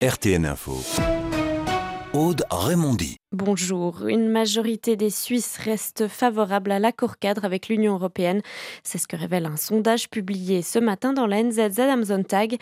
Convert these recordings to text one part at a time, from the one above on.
RTN Info. Aude Raymondi. Bonjour. Une majorité des Suisses reste favorable à l'accord-cadre avec l'Union européenne. C'est ce que révèle un sondage publié ce matin dans la NZZ am Sonntag.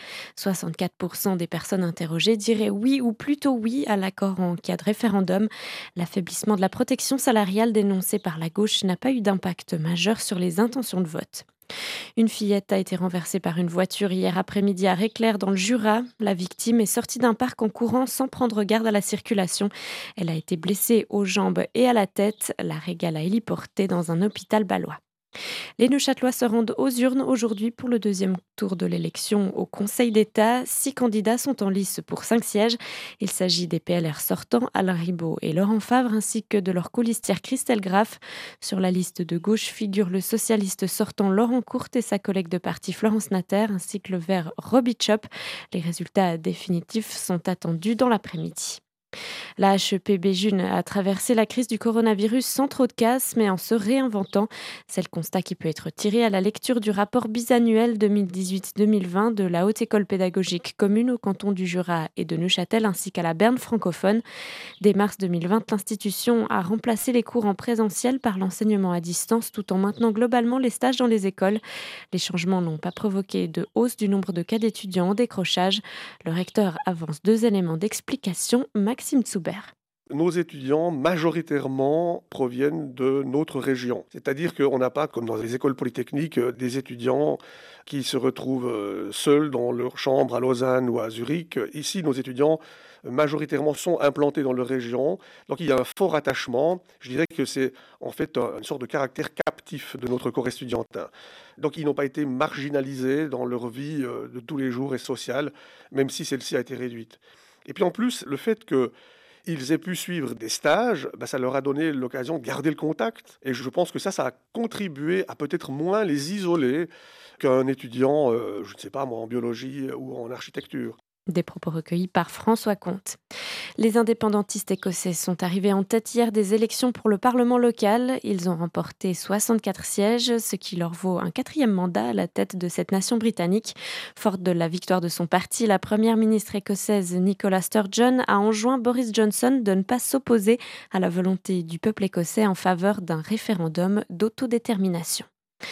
64% des personnes interrogées diraient oui ou plutôt oui à l'accord en cas de référendum. L'affaiblissement de la protection salariale dénoncé par la gauche n'a pas eu d'impact majeur sur les intentions de vote. Une fillette a été renversée par une voiture hier après-midi à Réclère dans le Jura. La victime est sortie d'un parc en courant sans prendre garde à la circulation. Elle a été blessée aux jambes et à la tête. La Régale a héliportée dans un hôpital bâlois. Les Neuchâtelois se rendent aux urnes aujourd'hui pour le deuxième tour de l'élection au Conseil d'État. 6 candidats sont en lice pour 5 sièges. Il s'agit des PLR sortants, Alain Ribaud et Laurent Favre, ainsi que de leur colistière Christelle Graff. Sur la liste de gauche figure le socialiste sortant Laurent Courte et sa collègue de parti Florence Natter, ainsi que le vert Robbie Chop. Les résultats définitifs sont attendus dans l'après-midi. La HEP Béjune a traversé la crise du coronavirus sans trop de casse, mais en se réinventant. C'est le constat qui peut être tiré à la lecture du rapport bisannuel 2018-2020 de la Haute École pédagogique commune au canton du Jura et de Neuchâtel, ainsi qu'à la Berne francophone. Dès mars 2020, l'institution a remplacé les cours en présentiel par l'enseignement à distance, tout en maintenant globalement les stages dans les écoles. Les changements n'ont pas provoqué de hausse du nombre de cas d'étudiants en décrochage. Le recteur avance 2 éléments d'explication. Maxime Zuber. Nos étudiants, majoritairement, proviennent de notre région. C'est-à-dire qu'on n'a pas, comme dans les écoles polytechniques, des étudiants qui se retrouvent seuls dans leur chambre à Lausanne ou à Zurich. Ici, nos étudiants, majoritairement, sont implantés dans leur région. Donc, il y a un fort attachement. Je dirais que c'est en fait une sorte de caractère captif de notre corps estudiantin. Donc, ils n'ont pas été marginalisés dans leur vie de tous les jours et sociale, même si celle-ci a été réduite. Et puis en plus, le fait qu'ils aient pu suivre des stages, ça leur a donné l'occasion de garder le contact. Et je pense que ça a contribué à peut-être moins les isoler qu'un étudiant, je ne sais pas moi, en biologie ou en architecture. Des propos recueillis par François Comte. Les indépendantistes écossais sont arrivés en tête hier des élections pour le Parlement local. Ils ont remporté 64 sièges, ce qui leur vaut un 4e mandat à la tête de cette nation britannique. Forte de la victoire de son parti, la première ministre écossaise Nicola Sturgeon a enjoint Boris Johnson de ne pas s'opposer à la volonté du peuple écossais en faveur d'un référendum d'autodétermination.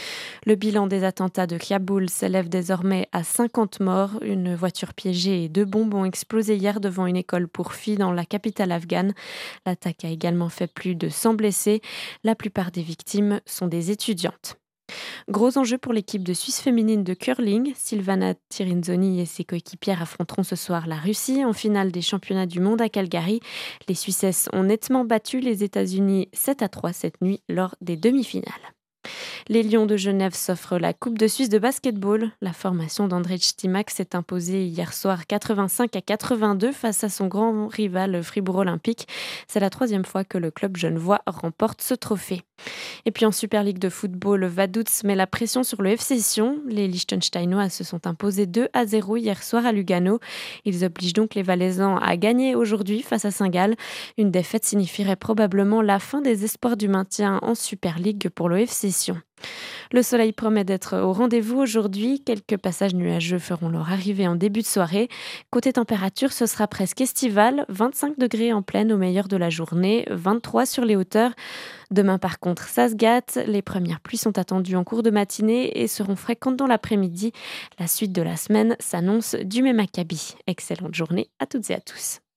Le bilan des attentats de Kaboul s'élève désormais à 50 morts. Une voiture piégée et 2 bombes ont explosé hier devant une école pour filles dans la capitale afghane. L'attaque a également fait plus de 100 blessés. La plupart des victimes sont des étudiantes. Gros enjeu pour l'équipe de Suisse féminine de curling. Silvana Tirinzoni et ses coéquipières affronteront ce soir la Russie en finale des championnats du monde à Calgary. Les Suissesses ont nettement battu les États-Unis 7-3 cette nuit lors des demi-finales. Les Lions de Genève s'offrent la Coupe de Suisse de basketball. La formation d'Andrej Stimac s'est imposée hier soir 85-82 face à son grand rival Fribourg Olympique. C'est la 3e fois que le club genevois remporte ce trophée. Et puis en Super League de football, Vaduz met la pression sur le FC Sion. Les Liechtensteinois se sont imposés 2-0 hier soir à Lugano. Ils obligent donc les Valaisans à gagner aujourd'hui face à Saint-Gall. Une défaite signifierait probablement la fin des espoirs du maintien en Super League pour le FC Sion. Le soleil promet d'être au rendez-vous aujourd'hui. Quelques passages nuageux feront leur arrivée en début de soirée. Côté température, ce sera presque estival. 25 degrés en pleine au meilleur de la journée, 23 sur les hauteurs. Demain, par contre, ça se gâte. Les premières pluies sont attendues en cours de matinée et seront fréquentes dans l'après-midi. La suite de la semaine s'annonce du même acabit. Excellente journée à toutes et à tous.